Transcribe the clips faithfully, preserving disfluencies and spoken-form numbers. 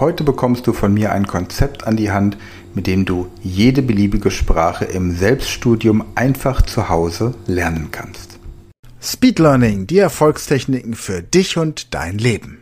Heute bekommst du von mir ein Konzept an die Hand, mit dem du jede beliebige Sprache im Selbststudium einfach zu Hause lernen kannst. Speed Learning, die Erfolgstechniken für dich und dein Leben.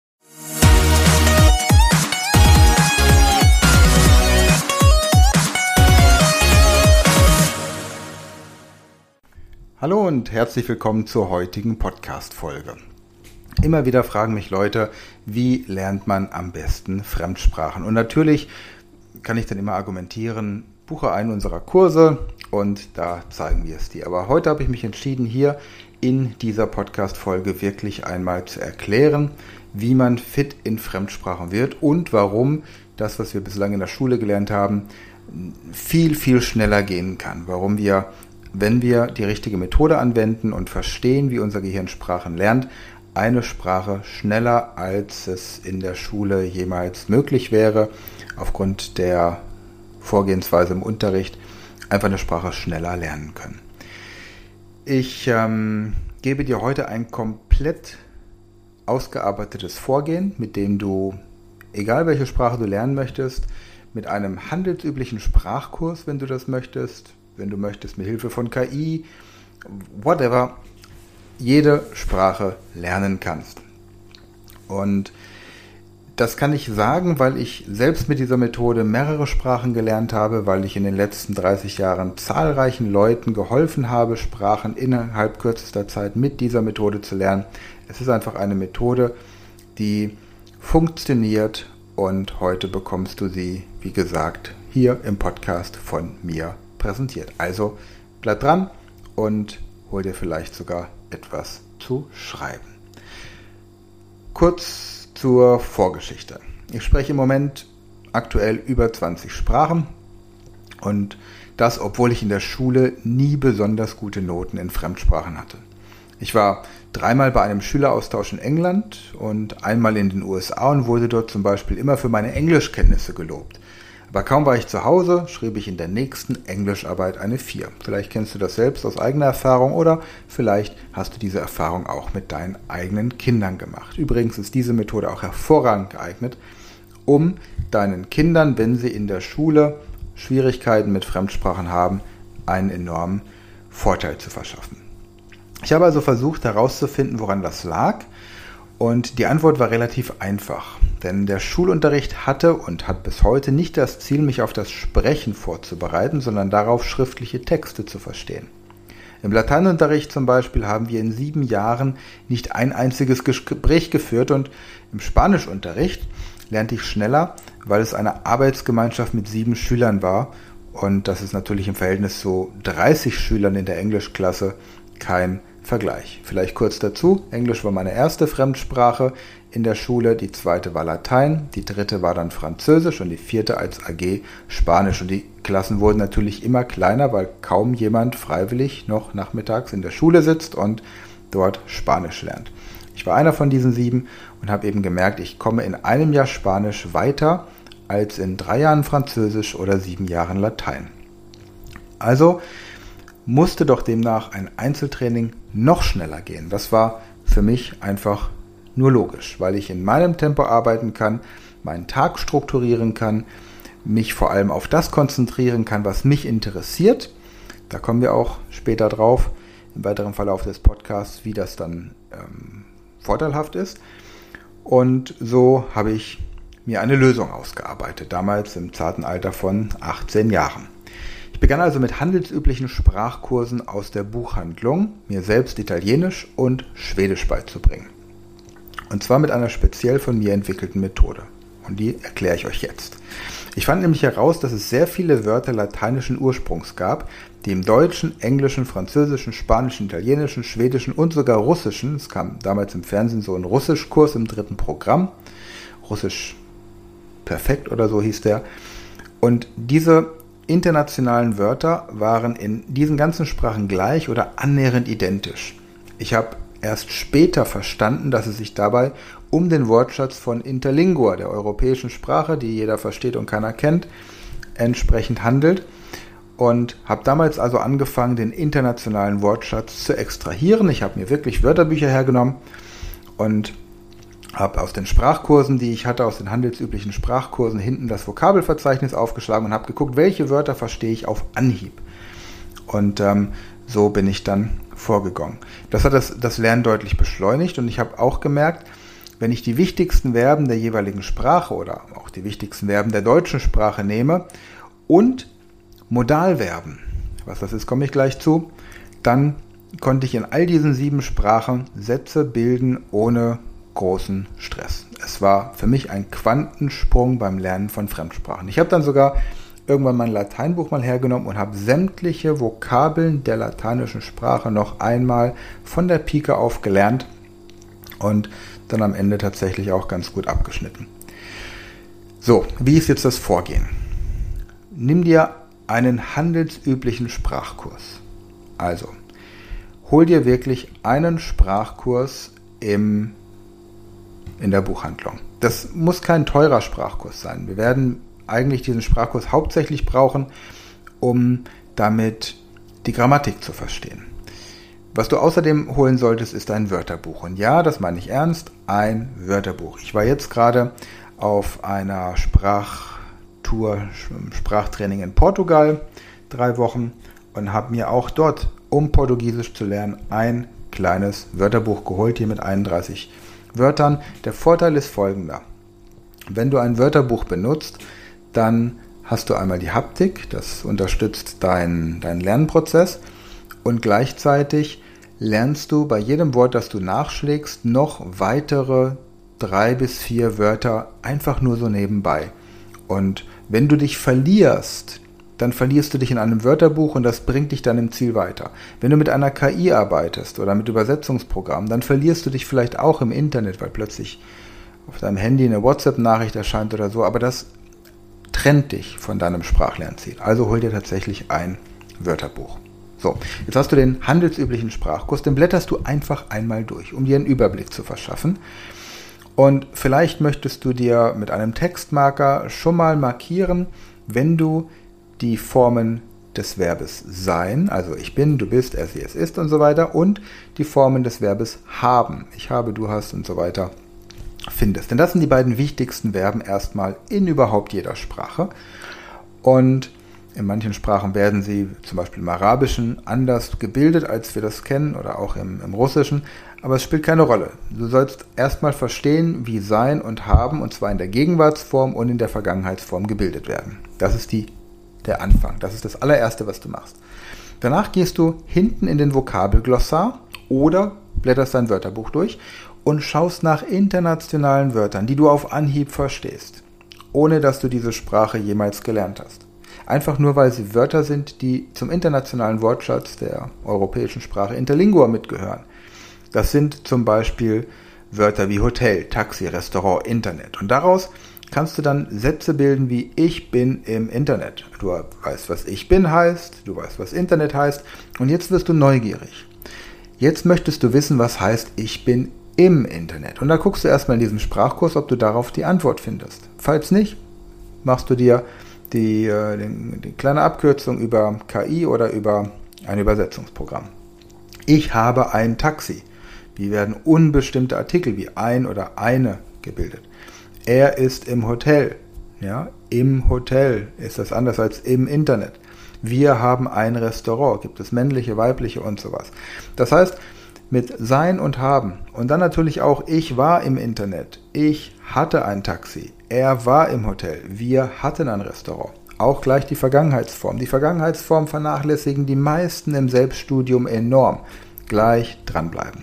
Hallo und herzlich willkommen zur heutigen Podcast-Folge. Immer wieder fragen mich Leute, wie lernt man am besten Fremdsprachen? Und natürlich kann ich dann immer argumentieren, buche einen unserer Kurse und da zeigen wir es dir. Aber heute habe ich mich entschieden, hier in dieser Podcast-Folge wirklich einmal zu erklären, wie man fit in Fremdsprachen wird und warum das, was wir bislang in der Schule gelernt haben, viel, viel schneller gehen kann. Warum wir, wenn wir die richtige Methode anwenden und verstehen, wie unser Gehirn Sprachen lernt, eine Sprache schneller, als es in der Schule jemals möglich wäre, aufgrund der Vorgehensweise im Unterricht, einfach eine Sprache schneller lernen können. Ich ähm, gebe dir heute ein komplett ausgearbeitetes Vorgehen, mit dem du, egal welche Sprache du lernen möchtest, mit einem handelsüblichen Sprachkurs, wenn du das möchtest, wenn du möchtest, mit Hilfe von K I, whatever, jede Sprache lernen kannst. Und das kann ich sagen, weil ich selbst mit dieser Methode mehrere Sprachen gelernt habe, weil ich in den letzten dreißig Jahren zahlreichen Leuten geholfen habe, Sprachen innerhalb kürzester Zeit mit dieser Methode zu lernen. Es ist einfach eine Methode, die funktioniert und heute bekommst du sie, wie gesagt, hier im Podcast von mir präsentiert. Also bleib dran und hol dir vielleicht sogar etwas zu schreiben. Kurz zur Vorgeschichte. Ich spreche im Moment aktuell über zwanzig Sprachen und das, obwohl ich in der Schule nie besonders gute Noten in Fremdsprachen hatte. Ich war dreimal bei einem Schüleraustausch in England und einmal in den U S A und wurde dort zum Beispiel immer für meine Englischkenntnisse gelobt. Aber kaum war ich zu Hause, schrieb ich in der nächsten Englischarbeit eine vier. Vielleicht kennst du das selbst aus eigener Erfahrung oder vielleicht hast du diese Erfahrung auch mit deinen eigenen Kindern gemacht. Übrigens ist diese Methode auch hervorragend geeignet, um deinen Kindern, wenn sie in der Schule Schwierigkeiten mit Fremdsprachen haben, einen enormen Vorteil zu verschaffen. Ich habe also versucht herauszufinden, woran das lag. Und die Antwort war relativ einfach, denn der Schulunterricht hatte und hat bis heute nicht das Ziel, mich auf das Sprechen vorzubereiten, sondern darauf, schriftliche Texte zu verstehen. Im Lateinunterricht zum Beispiel haben wir in sieben Jahren nicht ein einziges Gespräch geführt und im Spanischunterricht lernte ich schneller, weil es eine Arbeitsgemeinschaft mit sieben Schülern war und das ist natürlich im Verhältnis zu dreißig Schülern in der Englischklasse kein Vergleich. Vielleicht kurz dazu, Englisch war meine erste Fremdsprache in der Schule, die zweite war Latein, die dritte war dann Französisch und die vierte als A G Spanisch. Und die Klassen wurden natürlich immer kleiner, weil kaum jemand freiwillig noch nachmittags in der Schule sitzt und dort Spanisch lernt. Ich war einer von diesen sieben und habe eben gemerkt, ich komme in einem Jahr Spanisch weiter als in drei Jahren Französisch oder sieben Jahren Latein. Also musste doch demnach ein Einzeltraining noch schneller gehen. Das war für mich einfach nur logisch, weil ich in meinem Tempo arbeiten kann, meinen Tag strukturieren kann, mich vor allem auf das konzentrieren kann, was mich interessiert. Da kommen wir auch später drauf, im weiteren Verlauf des Podcasts, wie das dann ähm, vorteilhaft ist. Und so habe ich mir eine Lösung ausgearbeitet, damals im zarten Alter von achtzehn Jahren. Ich begann also mit handelsüblichen Sprachkursen aus der Buchhandlung, mir selbst Italienisch und Schwedisch beizubringen. Und zwar mit einer speziell von mir entwickelten Methode. Und die erkläre ich euch jetzt. Ich fand nämlich heraus, dass es sehr viele Wörter lateinischen Ursprungs gab, die im Deutschen, Englischen, Französischen, Spanischen, Italienischen, Schwedischen und sogar Russischen, es kam damals im Fernsehen so ein Russischkurs im dritten Programm, Russisch perfekt oder so hieß der, und diese internationalen Wörter waren in diesen ganzen Sprachen gleich oder annähernd identisch. Ich habe erst später verstanden, dass es sich dabei um den Wortschatz von Interlingua, der europäischen Sprache, die jeder versteht und keiner kennt, entsprechend handelt und habe damals also angefangen, den internationalen Wortschatz zu extrahieren. Ich habe mir wirklich Wörterbücher hergenommen und habe aus den Sprachkursen, die ich hatte, aus den handelsüblichen Sprachkursen, hinten das Vokabelverzeichnis aufgeschlagen und habe geguckt, welche Wörter verstehe ich auf Anhieb. Und ähm, so bin ich dann vorgegangen. Das hat das, das Lernen deutlich beschleunigt und ich habe auch gemerkt, wenn ich die wichtigsten Verben der jeweiligen Sprache oder auch die wichtigsten Verben der deutschen Sprache nehme und Modalverben, was das ist, komme ich gleich zu, dann konnte ich in all diesen sieben Sprachen Sätze bilden ohne großen Stress. Es war für mich ein Quantensprung beim Lernen von Fremdsprachen. Ich habe dann sogar irgendwann mein Lateinbuch mal hergenommen und habe sämtliche Vokabeln der lateinischen Sprache noch einmal von der Pike auf gelernt und dann am Ende tatsächlich auch ganz gut abgeschnitten. So, wie ist jetzt das Vorgehen? Nimm dir einen handelsüblichen Sprachkurs. Also, hol dir wirklich einen Sprachkurs im, in der Buchhandlung. Das muss kein teurer Sprachkurs sein. Wir werden eigentlich diesen Sprachkurs hauptsächlich brauchen, um damit die Grammatik zu verstehen. Was du außerdem holen solltest, ist ein Wörterbuch. Und ja, das meine ich ernst, ein Wörterbuch. Ich war jetzt gerade auf einer Sprachtour, Sprachtraining in Portugal, drei Wochen, und habe mir auch dort, um Portugiesisch zu lernen, ein kleines Wörterbuch geholt, hier mit einunddreißig Wörtern. Der Vorteil ist folgender. Wenn du ein Wörterbuch benutzt, dann hast du einmal die Haptik, das unterstützt deinen dein Lernprozess, und gleichzeitig lernst du bei jedem Wort, das du nachschlägst, noch weitere drei bis vier Wörter einfach nur so nebenbei. Und wenn du dich verlierst, dann verlierst du dich in einem Wörterbuch und das bringt dich dann im Ziel weiter. Wenn du mit einer K I arbeitest oder mit Übersetzungsprogrammen, dann verlierst du dich vielleicht auch im Internet, weil plötzlich auf deinem Handy eine WhatsApp-Nachricht erscheint oder so, aber das trennt dich von deinem Sprachlernziel. Also hol dir tatsächlich ein Wörterbuch. So, jetzt hast du den handelsüblichen Sprachkurs, den blätterst du einfach einmal durch, um dir einen Überblick zu verschaffen. Und vielleicht möchtest du dir mit einem Textmarker schon mal markieren, wenn du die Formen des Verbes sein, also ich bin, du bist, er, sie, es ist und so weiter, und die Formen des Verbes haben, ich habe, du hast und so weiter, findest. Denn das sind die beiden wichtigsten Verben erstmal in überhaupt jeder Sprache. Und in manchen Sprachen werden sie, zum Beispiel im Arabischen, anders gebildet, als wir das kennen, oder auch im, im Russischen, aber es spielt keine Rolle. Du sollst erstmal verstehen, wie sein und haben, und zwar in der Gegenwartsform und in der Vergangenheitsform gebildet werden. Das ist die, der Anfang, das ist das allererste, was du machst. Danach gehst du hinten in den Vokabelglossar oder blätterst dein Wörterbuch durch und schaust nach internationalen Wörtern, die du auf Anhieb verstehst, ohne dass du diese Sprache jemals gelernt hast. Einfach nur, weil sie Wörter sind, die zum internationalen Wortschatz der europäischen Sprache Interlingua mitgehören. Das sind zum Beispiel Wörter wie Hotel, Taxi, Restaurant, Internet. Und daraus kannst du dann Sätze bilden wie ich bin im Internet. Du weißt, was ich bin heißt, du weißt, was Internet heißt. Und jetzt wirst du neugierig. Jetzt möchtest du wissen, was heißt ich bin im Internet. Und da guckst du erstmal in diesem Sprachkurs, ob du darauf die Antwort findest. Falls nicht, machst du dir die, die, die kleine Abkürzung über K I oder über ein Übersetzungsprogramm. Ich habe ein Taxi. Wie werden unbestimmte Artikel wie ein oder eine gebildet? Er ist im Hotel. Ja, im Hotel ist das anders als im Internet. Wir haben ein Restaurant. Gibt es männliche, weibliche und sowas. Das heißt, mit sein und haben und dann natürlich auch ich war im Internet. Ich hatte ein Taxi. Er war im Hotel. Wir hatten ein Restaurant. Auch gleich die Vergangenheitsform. Die Vergangenheitsform vernachlässigen die meisten im Selbststudium enorm. Gleich dranbleiben.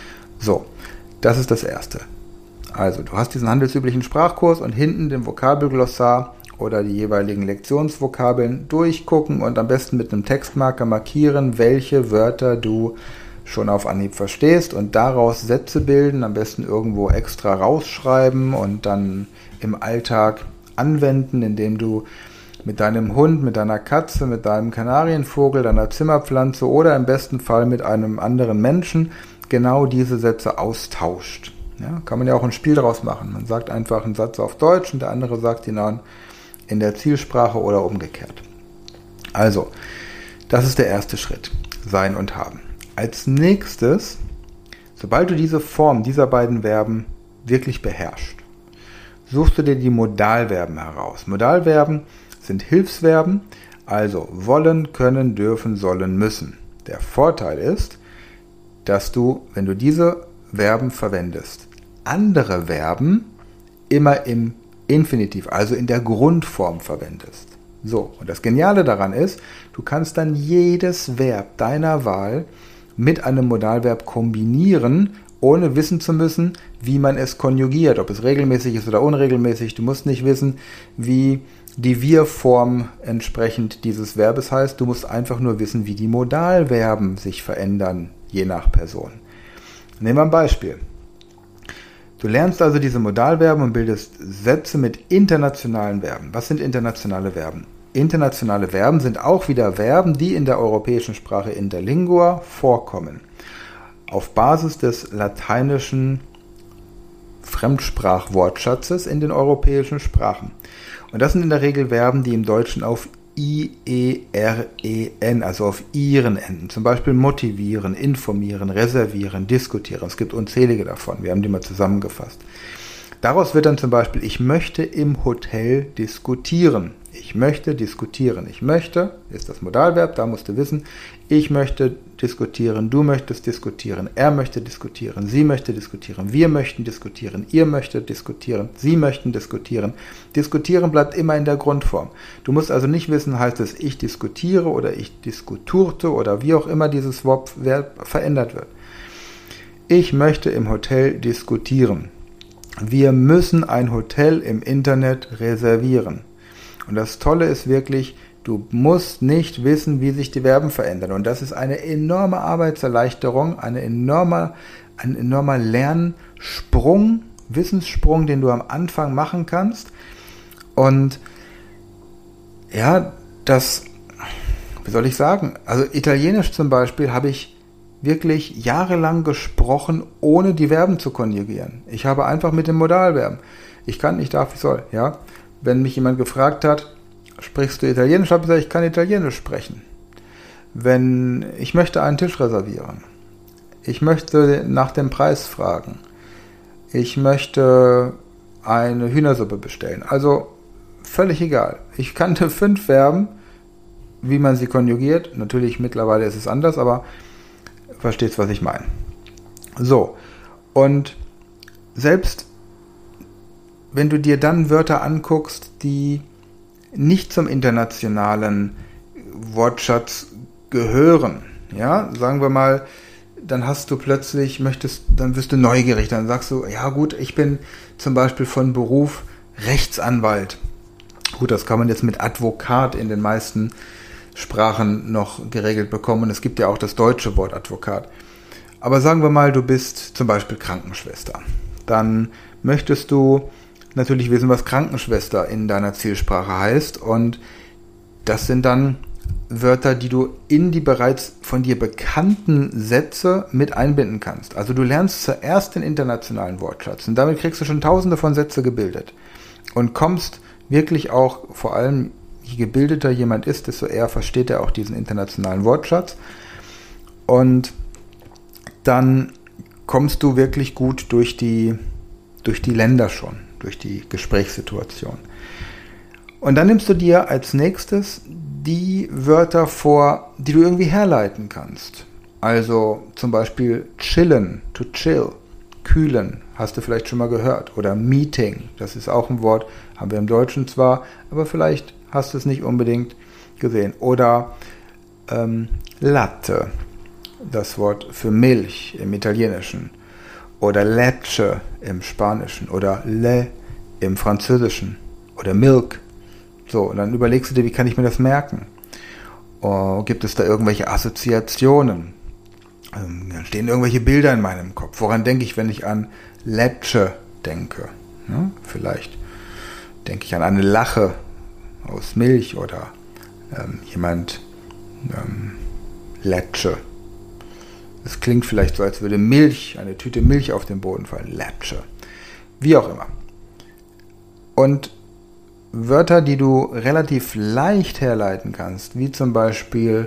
So, das ist das Erste. Also, du hast diesen handelsüblichen Sprachkurs und hinten den Vokabelglossar oder die jeweiligen Lektionsvokabeln durchgucken und am besten mit einem Textmarker markieren, welche Wörter du schon auf Anhieb verstehst und daraus Sätze bilden, am besten irgendwo extra rausschreiben und dann im Alltag anwenden, indem du mit deinem Hund, mit deiner Katze, mit deinem Kanarienvogel, deiner Zimmerpflanze oder im besten Fall mit einem anderen Menschen genau diese Sätze austauscht. Ja, kann man ja auch ein Spiel daraus machen. Man sagt einfach einen Satz auf Deutsch und der andere sagt ihn dann in der Zielsprache oder umgekehrt. Also, das ist der erste Schritt. Sein und haben. Als nächstes, sobald du diese Form dieser beiden Verben wirklich beherrscht, suchst du dir die Modalverben heraus. Modalverben sind Hilfsverben, also wollen, können, dürfen, sollen, müssen. Der Vorteil ist, dass du, wenn du diese Verben verwendest, andere Verben immer im Infinitiv, also in der Grundform verwendest. So, und das Geniale daran ist, du kannst dann jedes Verb deiner Wahl mit einem Modalverb kombinieren, ohne wissen zu müssen, wie man es konjugiert, ob es regelmäßig ist oder unregelmäßig. Du musst nicht wissen, wie die Wir-Form entsprechend dieses Verbes heißt. Du musst einfach nur wissen, wie die Modalverben sich verändern, je nach Person. Nehmen wir ein Beispiel. Du lernst also diese Modalverben und bildest Sätze mit internationalen Verben. Was sind internationale Verben? Internationale Verben sind auch wieder Verben, die in der europäischen Sprache Interlingua vorkommen. Auf Basis des lateinischen Fremdsprachwortschatzes in den europäischen Sprachen. Und das sind in der Regel Verben, die im Deutschen auf I E R E N, also auf ihren enden. Zum Beispiel motivieren, informieren, reservieren, diskutieren. Es gibt unzählige davon. Wir haben die mal zusammengefasst. Daraus wird dann zum Beispiel, ich möchte im Hotel diskutieren. Ich möchte diskutieren. Ich möchte ist das Modalverb, da musst du wissen, ich möchte diskutieren, du möchtest diskutieren, er möchte diskutieren, sie möchte diskutieren, wir möchten diskutieren, ihr möchtet diskutieren, sie möchten diskutieren. Diskutieren bleibt immer in der Grundform. Du musst also nicht wissen, heißt es ich diskutiere oder ich diskuturte oder wie auch immer dieses Verb verändert wird. Ich möchte im Hotel diskutieren. Wir müssen ein Hotel im Internet reservieren. Und das Tolle ist wirklich, du musst nicht wissen, wie sich die Verben verändern. Und das ist eine enorme Arbeitserleichterung, eine enorme, ein enormer Lernsprung, Wissenssprung, den du am Anfang machen kannst. Und ja, das, wie soll ich sagen, also Italienisch zum Beispiel habe ich wirklich jahrelang gesprochen, ohne die Verben zu konjugieren. Ich habe einfach mit den Modalverben. Ich kann, ich darf, ich soll, ja. Wenn mich jemand gefragt hat, sprichst du Italienisch, habe ich gesagt, ich kann Italienisch sprechen. Wenn ich möchte einen Tisch reservieren, ich möchte nach dem Preis fragen, ich möchte eine Hühnersuppe bestellen, also völlig egal. Ich kannte fünf Verben, wie man sie konjugiert. Natürlich mittlerweile ist es anders, aber verstehst, was ich meine. So, und selbst wenn du dir dann Wörter anguckst, die nicht zum internationalen Wortschatz gehören, ja, sagen wir mal, dann hast du plötzlich, möchtest, dann wirst du neugierig, dann sagst du, ja gut, ich bin zum Beispiel von Beruf Rechtsanwalt. Gut, das kann man jetzt mit Advokat in den meisten Sprachen noch geregelt bekommen und es gibt ja auch das deutsche Wort Advokat. Aber sagen wir mal, du bist zum Beispiel Krankenschwester. Dann möchtest du natürlich wissen, was Krankenschwester in deiner Zielsprache heißt und das sind dann Wörter, die du in die bereits von dir bekannten Sätze mit einbinden kannst. Also du lernst zuerst den internationalen Wortschatz und damit kriegst du schon tausende von Sätze gebildet und kommst wirklich auch, vor allem je gebildeter jemand ist, desto eher versteht er auch diesen internationalen Wortschatz und dann kommst du wirklich gut durch die, durch die Länder schon, durch die Gesprächssituation. Und dann nimmst du dir als nächstes die Wörter vor, die du irgendwie herleiten kannst. Also zum Beispiel chillen, to chill, kühlen, hast du vielleicht schon mal gehört. Oder meeting, das ist auch ein Wort, haben wir im Deutschen zwar, aber vielleicht hast du es nicht unbedingt gesehen. Oder ähm, Latte, das Wort für Milch im Italienischen. Oder leche im Spanischen. Oder le im Französischen. Oder milk. So, und dann überlegst du dir, wie kann ich mir das merken? Oh, gibt es da irgendwelche Assoziationen? Ähm, dann stehen irgendwelche Bilder in meinem Kopf. Woran denke ich, wenn ich an leche denke? Ja, vielleicht denke ich an eine Lache aus Milch oder ähm, jemand ähm, leche. Es klingt vielleicht so, als würde Milch, eine Tüte Milch auf den Boden fallen. Leche. Wie auch immer. Und Wörter, die du relativ leicht herleiten kannst, wie zum Beispiel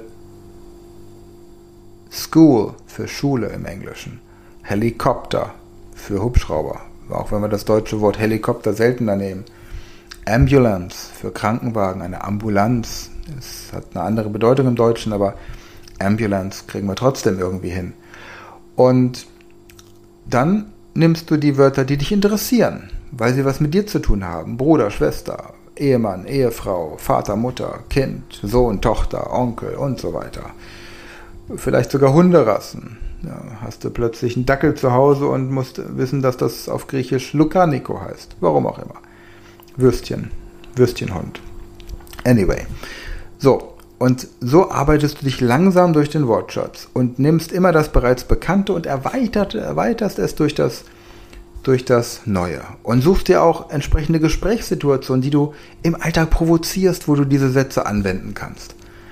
School für Schule im Englischen, Helikopter für Hubschrauber, auch wenn wir das deutsche Wort Helikopter seltener nehmen. Ambulance für Krankenwagen, eine Ambulanz. Es hat eine andere Bedeutung im Deutschen, aber Ambulance kriegen wir trotzdem irgendwie hin. Und dann nimmst du die Wörter, die dich interessieren, weil sie was mit dir zu tun haben. Bruder, Schwester, Ehemann, Ehefrau, Vater, Mutter, Kind, Sohn, Tochter, Onkel und so weiter. Vielleicht sogar Hunderassen. Ja, hast du plötzlich einen Dackel zu Hause und musst wissen, dass das auf Griechisch Lukaniko heißt. Warum auch immer. Würstchen. Würstchenhund. Anyway. So. Und so arbeitest du dich langsam durch den Wortschatz und nimmst immer das bereits Bekannte und erweitert, erweiterst es durch das, durch das Neue. Und suchst dir auch entsprechende Gesprächssituationen, die du im Alltag provozierst, wo du diese Sätze anwenden kannst.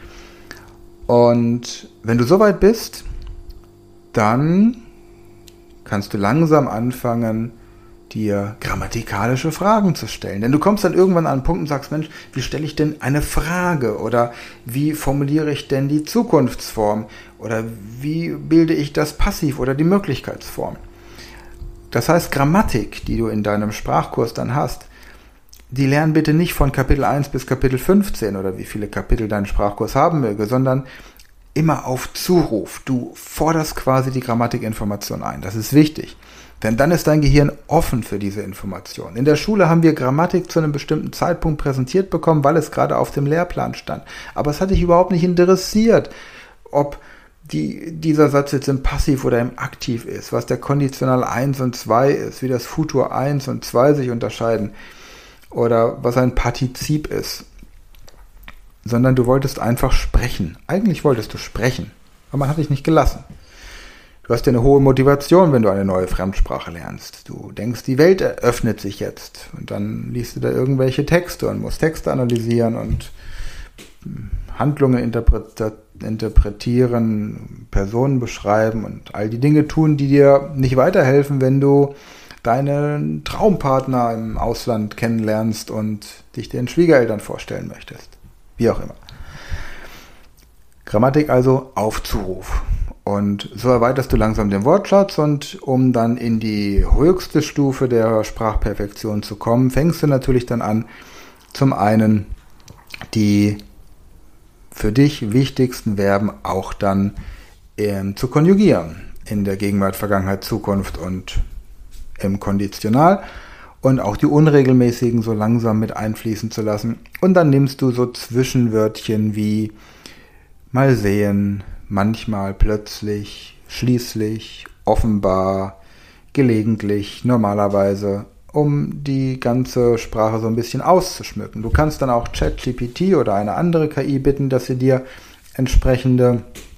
Und wenn du soweit bist, dann kannst du langsam anfangen, dir grammatikalische Fragen zu stellen. Denn du kommst dann irgendwann an einen Punkt und sagst, Mensch, wie stelle ich denn eine Frage? Oder wie formuliere ich denn die Zukunftsform? Oder wie bilde ich das Passiv oder die Möglichkeitsform? Das heißt, Grammatik, die du in deinem Sprachkurs dann hast, die lernen bitte nicht von Kapitel eins bis Kapitel fünfzehn oder wie viele Kapitel dein Sprachkurs haben möge, sondern immer auf Zuruf. Du forderst quasi die Grammatikinformation ein. Das ist wichtig. Denn dann ist dein Gehirn offen für diese Information. In der Schule haben wir Grammatik zu einem bestimmten Zeitpunkt präsentiert bekommen, weil es gerade auf dem Lehrplan stand. Aber es hat dich überhaupt nicht interessiert, ob die, dieser Satz jetzt im Passiv oder im Aktiv ist, was der Konditional eins und zwei ist, wie das Futur eins und zwei sich unterscheiden oder was ein Partizip ist. Sondern du wolltest einfach sprechen. Eigentlich wolltest du sprechen, aber man hat dich nicht gelassen. Du hast ja eine hohe Motivation, wenn du eine neue Fremdsprache lernst. Du denkst, die Welt eröffnet sich jetzt. Und dann liest du da irgendwelche Texte und musst Texte analysieren und Handlungen interpretieren, Personen beschreiben und all die Dinge tun, die dir nicht weiterhelfen, wenn du deinen Traumpartner im Ausland kennenlernst und dich den Schwiegereltern vorstellen möchtest. Wie auch immer. Grammatik also auf Zuruf. Und so erweiterst du langsam den Wortschatz und um dann in die höchste Stufe der Sprachperfektion zu kommen, fängst du natürlich dann an, zum einen die für dich wichtigsten Verben auch dann ähm, zu konjugieren in der Gegenwart, Vergangenheit, Zukunft und im Konditional und auch die unregelmäßigen so langsam mit einfließen zu lassen. Und dann nimmst du so Zwischenwörtchen wie mal sehen, manchmal, plötzlich, schließlich, offenbar, gelegentlich, normalerweise, um die ganze Sprache so ein bisschen auszuschmücken. Du kannst dann auch ChatGPT oder eine andere K I bitten, dass sie dir entsprechende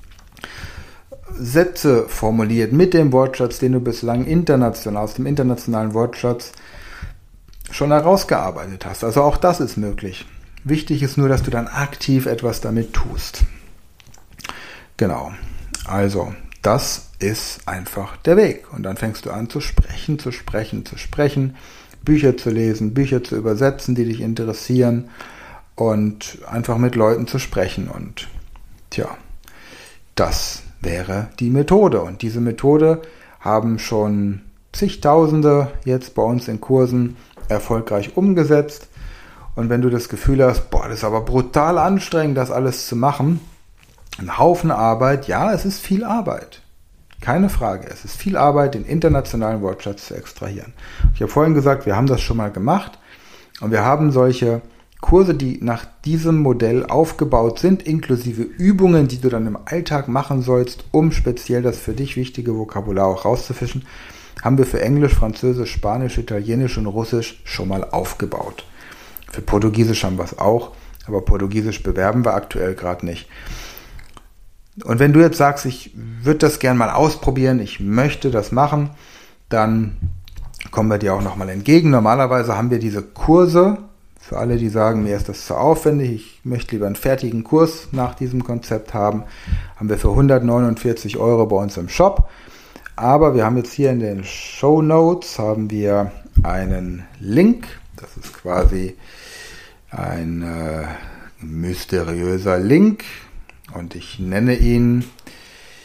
Sätze formuliert mit dem Wortschatz, den du bislang international, aus dem internationalen Wortschatz schon herausgearbeitet hast. Also auch das ist möglich. Wichtig ist nur, dass du dann aktiv etwas damit tust. Genau, also das ist einfach der Weg. Und dann fängst du an zu sprechen, zu sprechen, zu sprechen, Bücher zu lesen, Bücher zu übersetzen, die dich interessieren und einfach mit Leuten zu sprechen. Und tja, das wäre die Methode. Und diese Methode haben schon zigtausende jetzt bei uns in Kursen erfolgreich umgesetzt. Und wenn du das Gefühl hast, boah, das ist aber brutal anstrengend, das alles zu machen, ein Haufen Arbeit, ja, es ist viel Arbeit. Keine Frage, es ist viel Arbeit, den internationalen Wortschatz zu extrahieren. Ich habe vorhin gesagt, wir haben das schon mal gemacht und wir haben solche Kurse, die nach diesem Modell aufgebaut sind, inklusive Übungen, die du dann im Alltag machen sollst, um speziell das für dich wichtige Vokabular auch rauszufischen, haben wir für Englisch, Französisch, Spanisch, Italienisch und Russisch schon mal aufgebaut. Für Portugiesisch haben wir es auch, aber Portugiesisch bewerben wir aktuell gerade nicht. Und wenn du jetzt sagst, ich würde das gern mal ausprobieren, ich möchte das machen, dann kommen wir dir auch nochmal entgegen. Normalerweise haben wir diese Kurse, für alle, die sagen, mir ist das zu aufwendig, ich möchte lieber einen fertigen Kurs nach diesem Konzept haben, haben wir für hundertneunundvierzig Euro bei uns im Shop. Aber wir haben jetzt hier in den Shownotes haben wir einen Link, das ist quasi ein äh, mysteriöser Link. Und ich nenne ihn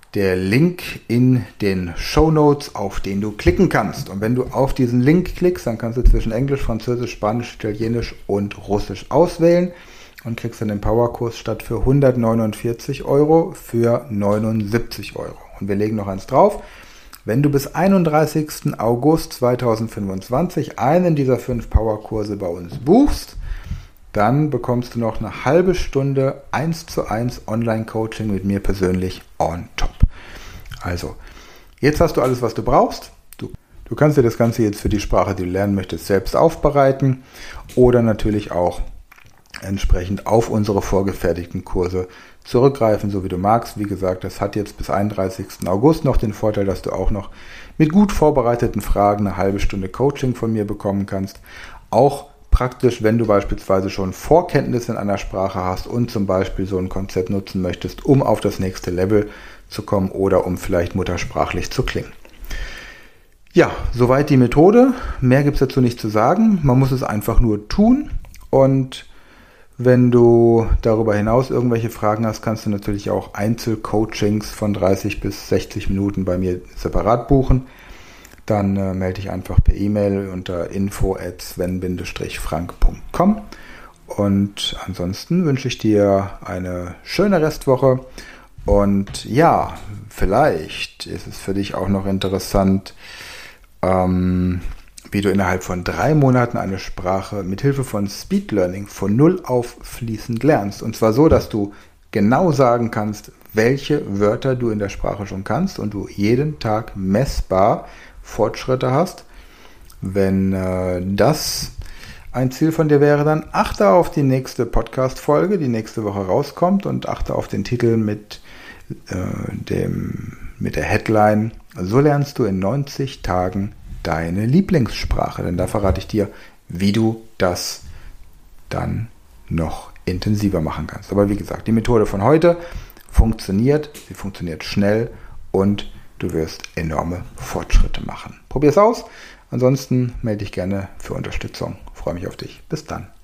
der Link in den Shownotes, auf den du klicken kannst. Und wenn du auf diesen Link klickst, dann kannst du zwischen Englisch, Französisch, Spanisch, Italienisch und Russisch auswählen und kriegst dann den Powerkurs statt für hundertneunundvierzig Euro für neunundsiebzig Euro. Und wir legen noch eins drauf. Wenn du bis einunddreißigsten August zweitausendfünfundzwanzig einen dieser fünf Powerkurse bei uns buchst, dann bekommst du noch eine halbe Stunde eins zu eins Online-Coaching mit mir persönlich on top. Also, jetzt hast du alles, was du brauchst. Du, du kannst dir das Ganze jetzt für die Sprache, die du lernen möchtest, selbst aufbereiten oder natürlich auch entsprechend auf unsere vorgefertigten Kurse zurückgreifen, so wie du magst. Wie gesagt, das hat jetzt bis einunddreißigsten August noch den Vorteil, dass du auch noch mit gut vorbereiteten Fragen eine halbe Stunde Coaching von mir bekommen kannst. Auch praktisch, wenn du beispielsweise schon Vorkenntnisse in einer Sprache hast und zum Beispiel so ein Konzept nutzen möchtest, um auf das nächste Level zu kommen oder um vielleicht muttersprachlich zu klingen. Ja, soweit die Methode. Mehr gibt es dazu nicht zu sagen. Man muss es einfach nur tun. Und wenn du darüber hinaus irgendwelche Fragen hast, kannst du natürlich auch Einzelcoachings von dreißig bis sechzig Minuten bei mir separat buchen. Dann äh, melde dich einfach per E-Mail unter info at sven frank punkt com. Und ansonsten wünsche ich dir eine schöne Restwoche. Und ja, vielleicht ist es für dich auch noch interessant, ähm, wie du innerhalb von drei Monaten eine Sprache mit Hilfe von Speed Learning von null auf fließend lernst. Und zwar so, dass du genau sagen kannst, welche Wörter du in der Sprache schon kannst und du jeden Tag messbar Fortschritte hast. Wenn äh, das ein Ziel von dir wäre, dann achte auf die nächste Podcast-Folge, die nächste Woche rauskommt, und achte auf den Titel mit, äh, dem, mit der Headline: So lernst du in neunzig Tagen deine Lieblingssprache. Denn da verrate ich dir, wie du das dann noch intensiver machen kannst. Aber wie gesagt, die Methode von heute funktioniert, sie funktioniert schnell und du wirst enorme Fortschritte machen. Probier es aus. Ansonsten melde dich gerne für Unterstützung. Ich freue mich auf dich. Bis dann.